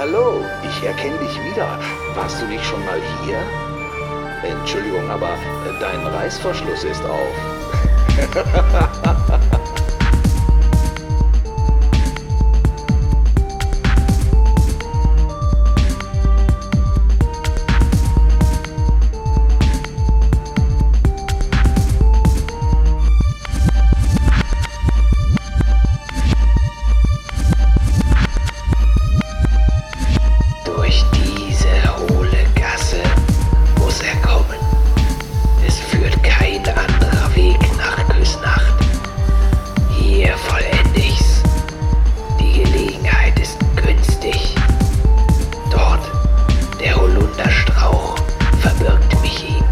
Hallo, ich erkenne dich wieder. Warst du nicht schon mal hier? Entschuldigung, aber dein Reißverschluss ist auf. Durch diese hohle Gasse muss er kommen. Es führt kein anderer Weg nach Küsnacht. Hier vollende ich's. Die Gelegenheit ist günstig. Dort, der Holunderstrauch, verbirgt mich ihm.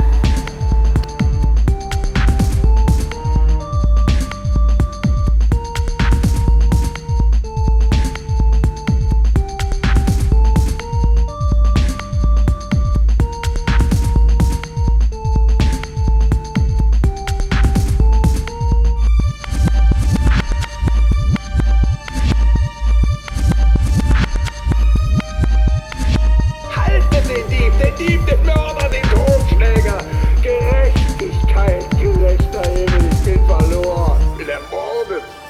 Haltet den Dieb, den Mörder, den Totschläger! Gerechtigkeit, gerechter Himmel, ich bin verloren, bin ermordet.